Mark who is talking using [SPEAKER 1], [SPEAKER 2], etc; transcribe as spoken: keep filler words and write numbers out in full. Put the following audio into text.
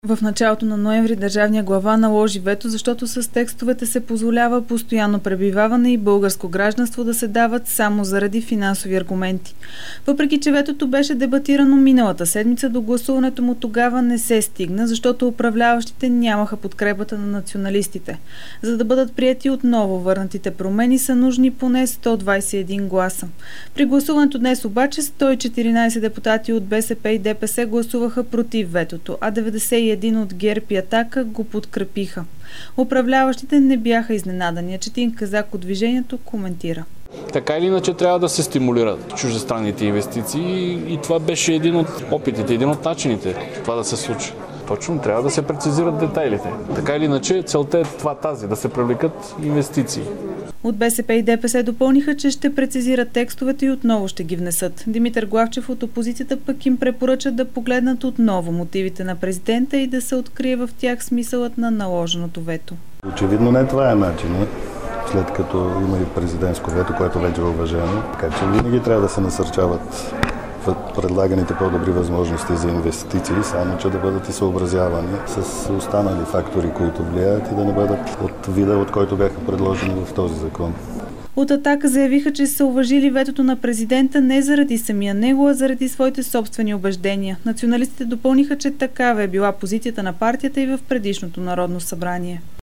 [SPEAKER 1] В началото на ноември държавния глава наложи вето, защото с текстовете се позволява постоянно пребиваване и българско гражданство да се дават само заради финансови аргументи. Въпреки че ветото беше дебатирано миналата седмица, до гласуването му тогава не се стигна, защото управляващите нямаха подкрепата на националистите. За да бъдат приети отново върнатите промени са нужни поне сто двадесет и един гласа. При гласуването днес обаче сто и четиринадесет депутати от БСП и ДПС гласуваха против ветото, а деветдесет и един от ГЕРБ и Атака го подкрепиха. Управляващите не бяха изненадани, а Четин Казак от Движението коментира.
[SPEAKER 2] Така или иначе трябва да се стимулират чуждестранните инвестиции и това беше един от опитите, един от начините това да се случи. Точно трябва да се прецизират детайлите. Така или иначе целта е това тази, да се привлекат инвестиции.
[SPEAKER 1] От БСП и ДПС допълниха, че ще прецизират текстовете и отново ще ги внесат. Димитър Главчев от опозицията пък им препоръча да погледнат отново мотивите на президента и да се открие в тях смисълът на наложеното вето.
[SPEAKER 3] Очевидно не това е начинът, след като има и президентско вето, което вече е уважено. Така че винаги трябва да се насърчават предлаганите по-добри възможности за инвестиции, само че да бъдат и съобразявани с останали фактори, които влияят и да не бъдат от вида, от който бяха предложени в този закон.
[SPEAKER 1] От Атака заявиха, че са уважили ветото на президента не заради самия него, а заради своите собствени убеждения. Националистите допълниха, че такава е била позицията на партията и в предишното Народно събрание.